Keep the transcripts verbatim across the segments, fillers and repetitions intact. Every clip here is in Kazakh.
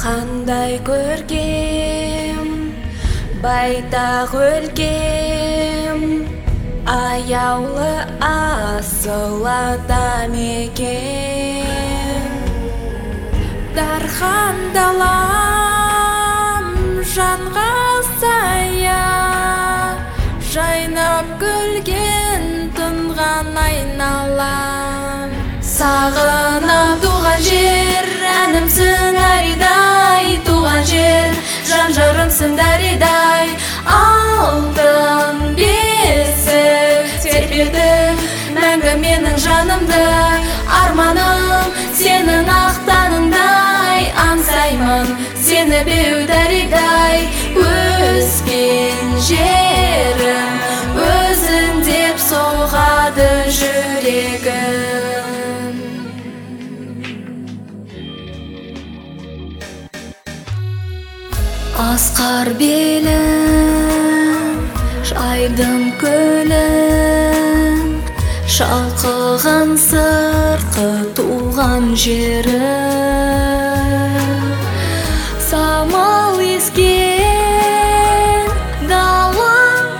Қандай көркем, байтақ өлкем, аяулы асыл ата мекен. Дархан далам жанға сая, жайнап күлген тұнған айналам. Сағынам туған жер, әнімсің әридай, туған жер, жан-жарымсың дәридай. Алтын бесік тербеді мәңгі менің жанымды, арманым сенің ақтаныңдай. Аңсаймын сені беу дәридай, өскен жерім өзің деп соғады жүрегім. Асқар белім, жайдың көлің, шалқыған сыртқы туған жері. Самал ескен, дала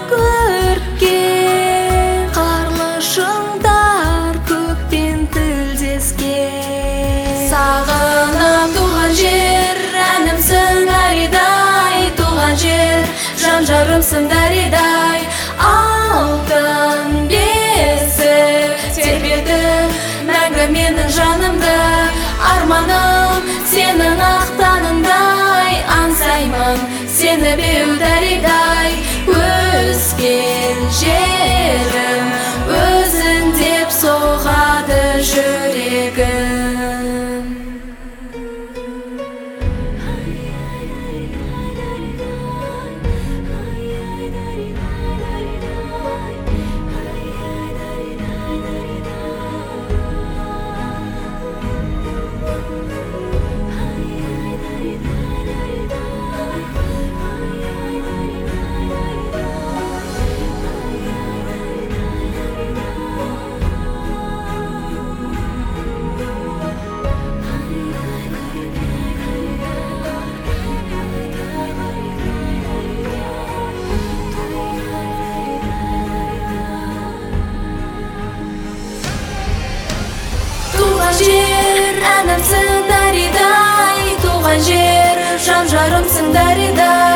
көркен, қарлы шыңдар көкпен тілдескен. Сағынам туған жер, әнімсің әридай, туған жер, жан-жарымсың дәридай. Алтын бесік тербеді мәңгі менің жанымды, арманым сенің ақтаныңдай. Аңсаймын сені беу дәридай, өскен жерім өзің деп соғады жүрегім. Туған жер, әнімсің дәридай, туған жер, жан-жарымсың дәридай.